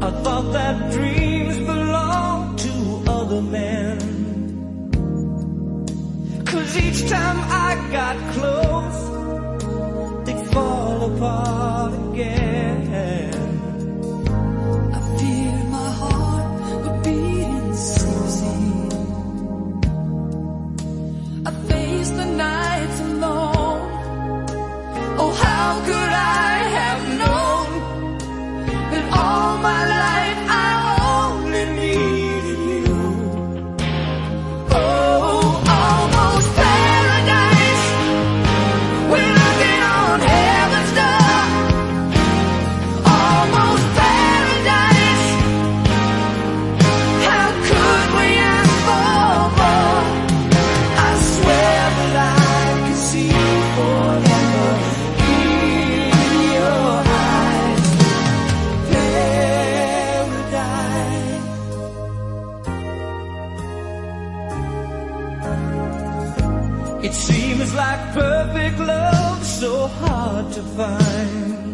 I thought that dreams belong to other men. 'Cause each time I got close, they'd fall apart again. I feared my heart would beat insane. I faced the nights alone. Oh, how could I have known that all my life I only needed you? Oh, almost paradise. We're looking on heaven's door. Almost paradise. How could we ask for more? I swear that I could see forever in your eyes. Paradise. It seems like perfect love so hard to find.